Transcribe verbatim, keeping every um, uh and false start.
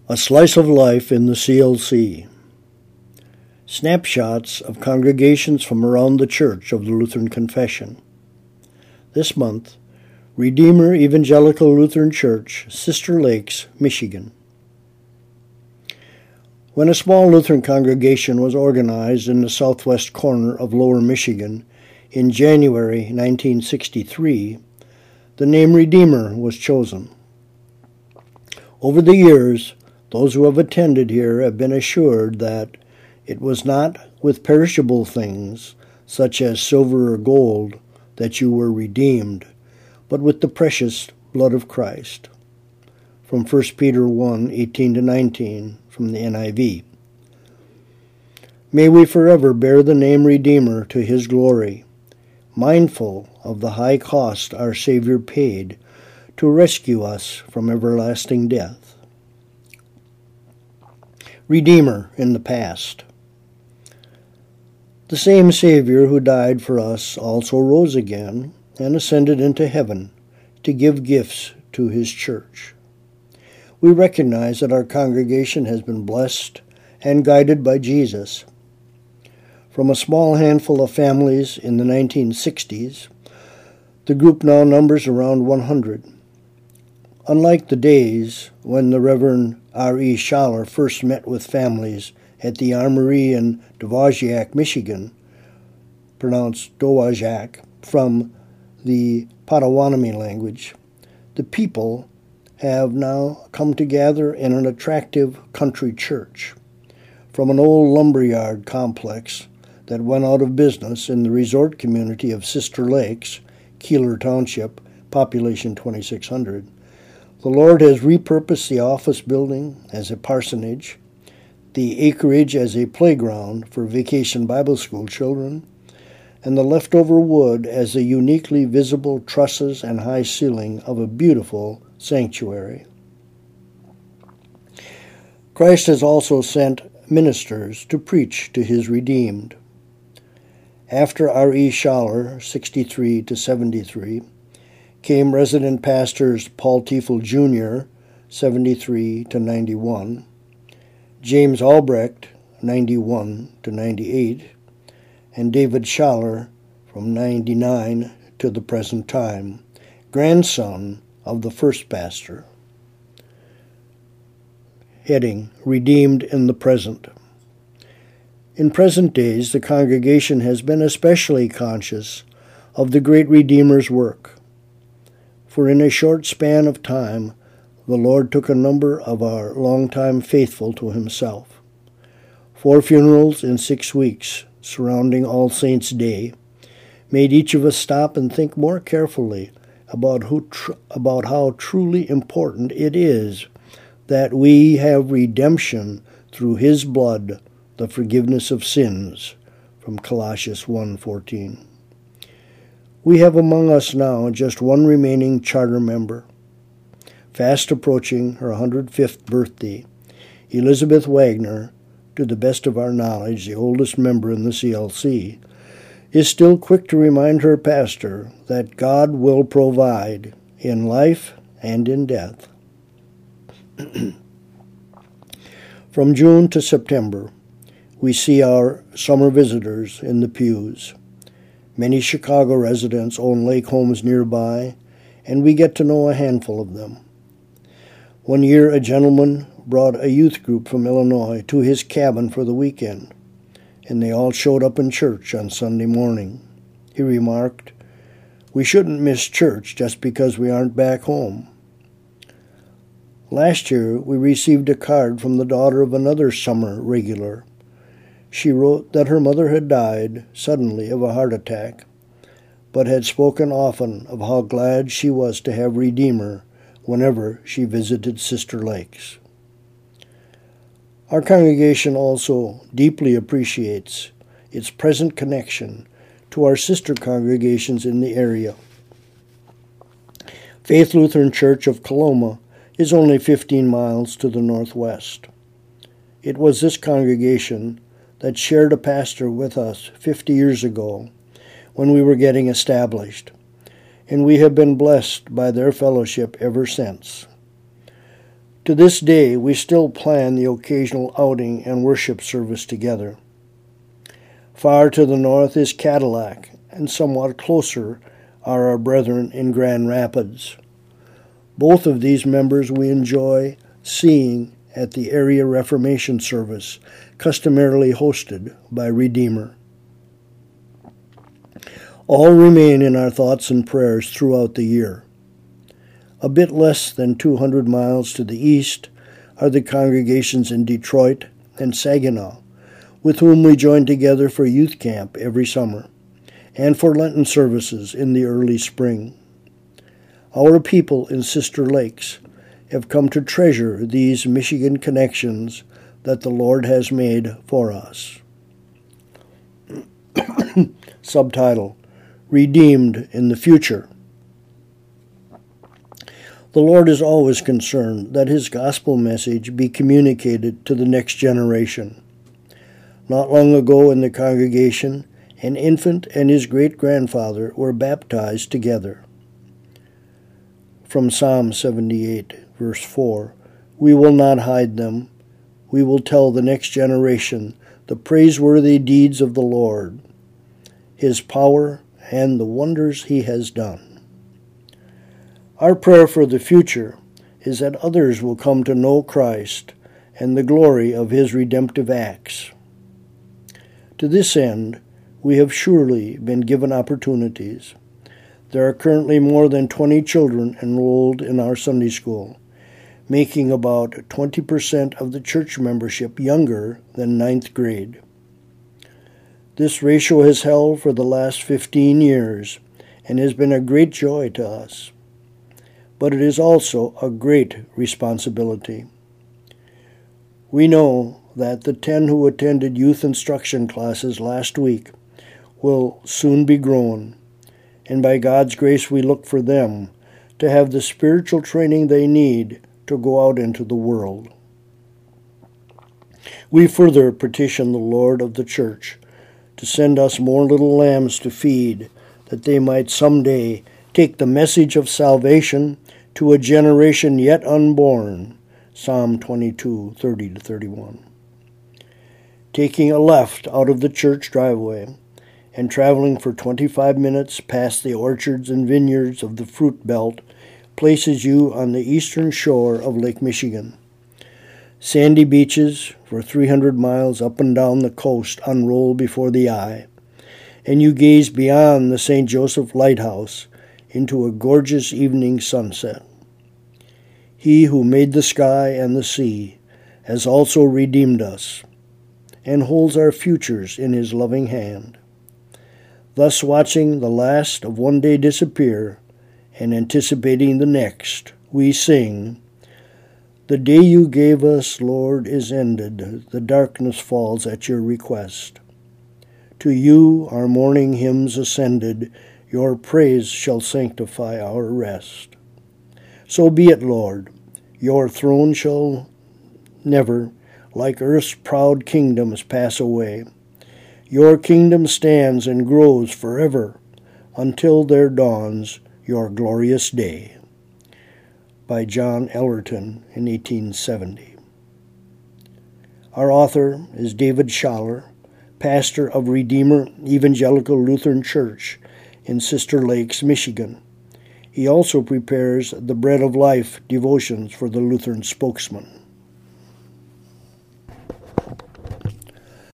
A Slice of Life in the C L C. Snapshots of congregations from around the Church of the Lutheran Confession. This month, Redeemer Evangelical Lutheran Church, Sister Lakes, Michigan. When a small Lutheran congregation was organized in the southwest corner of Lower Michigan in January nineteen sixty-three, the name Redeemer was chosen. Over the years, those who have attended here have been assured that it was not with perishable things, such as silver or gold, that you were redeemed, but with the precious blood of Christ. From First Peter one, eighteen to nineteen, from the N I V. May we forever bear the name Redeemer to his glory, mindful of the high cost our Savior paid to rescue us from everlasting death. Redeemer in the past. The same Savior who died for us also rose again and ascended into heaven to give gifts to his church. We recognize that our congregation has been blessed and guided by Jesus. From a small handful of families in the nineteen sixties, the group now numbers around one hundred. Unlike the days when the Reverend R E Schaller first met with families at the Armory in Dowagiac, Michigan, pronounced Dowagiac, from the Potawatomi language, the people have now come together in an attractive country church from an old lumberyard complex that went out of business in the resort community of Sister Lakes, Keeler Township, population twenty-six hundred. The Lord has repurposed the office building as a parsonage, the acreage as a playground for Vacation Bible School children, and the leftover wood as the uniquely visible trusses and high ceiling of a beautiful sanctuary. Christ has also sent ministers to preach to his redeemed. After R E Schaller, sixty-three to seventy-three, came resident pastors Paul Tiefel Junior, seventy-three to ninety-one, James Albrecht, ninety-one to ninety-eight, and David Schaller from ninety-nine to the present time, grandson of the first pastor. Heading, Redeemed in the Present. In present days, the congregation has been especially conscious of the great Redeemer's work. For in a short span of time, the Lord took a number of our longtime faithful to himself. Four funerals in six weeks surrounding All Saints' Day made each of us stop and think more carefully about, who tr- about how truly important it is that we have redemption through his blood, the forgiveness of sins, from Colossians one fourteen. We have among us now just one remaining charter member. Fast approaching her one hundred fifth birthday, Elizabeth Wagner, to the best of our knowledge the oldest member in the C L C, is still quick to remind her pastor that God will provide in life and in death. From June to September, we see our summer visitors in the pews. Many Chicago residents own lake homes nearby, and we get to know a handful of them. One year, a gentleman brought a youth group from Illinois to his cabin for the weekend, and they all showed up in church on Sunday morning. He remarked, "We shouldn't miss church just because we aren't back home." Last year, we received a card from the daughter of another summer regular. She wrote that her mother had died suddenly of a heart attack, but had spoken often of how glad she was to have Redeemer whenever she visited Sister Lakes. Our congregation also deeply appreciates its present connection to our sister congregations in the area. Faith Lutheran Church of Coloma is only fifteen miles to the northwest. It was this congregation that shared a pastor with us fifty years ago when we were getting established, and we have been blessed by their fellowship ever since. To this day, we still plan the occasional outing and worship service together. Far to the north is Cadillac, and somewhat closer are our brethren in Grand Rapids. Both of these members we enjoy seeing at the area Reformation service, customarily hosted by Redeemer. All remain in our thoughts and prayers throughout the year. A bit less than two hundred miles to the east are the congregations in Detroit and Saginaw, with whom we join together for youth camp every summer, and for Lenten services in the early spring. Our people in Sister Lakes have come to treasure these Michigan connections that the Lord has made for us. Subtitle: Redeemed in the Future. The Lord is always concerned that His gospel message be communicated to the next generation. Not long ago in the congregation, an infant and his great-grandfather were baptized together. From Psalm seventy-eight, verse four, "We will not hide them. We will tell the next generation the praiseworthy deeds of the Lord, His power, and the wonders He has done." Our prayer for the future is that others will come to know Christ and the glory of His redemptive acts. To this end, we have surely been given opportunities. There are currently more than twenty children enrolled in our Sunday school, making about twenty percent of the church membership younger than ninth grade. This ratio has held for the last fifteen years and has been a great joy to us. But it is also a great responsibility. We know that the ten who attended youth instruction classes last week will soon be grown, and by God's grace we look for them to have the spiritual training they need to go out into the world. We further petition the Lord of the church to send us more little lambs to feed, that they might someday take the message of salvation to a generation yet unborn. Psalm twenty-two, thirty to thirty-one. Taking a left out of the church driveway and traveling for twenty-five minutes past the orchards and vineyards of the Fruit Belt places you on the eastern shore of Lake Michigan. Sandy beaches for three hundred miles up and down the coast unroll before the eye, and you gaze beyond the Saint Joseph Lighthouse into a gorgeous evening sunset. He who made the sky and the sea has also redeemed us and holds our futures in His loving hand. Thus, watching the last of one day disappear and anticipating the next, we sing, "The day you gave us, Lord, is ended. The darkness falls at your request. To you our morning hymns ascended. Your praise shall sanctify our rest. So be it, Lord. Your throne shall never, like earth's proud kingdoms, pass away. Your kingdom stands and grows forever until there dawns your glorious day." By John Ellerton in eighteen seventy. Our author is David Schaller, pastor of Redeemer Evangelical Lutheran Church in Sister Lakes, Michigan. He also prepares the Bread of Life devotions for the Lutheran Spokesman.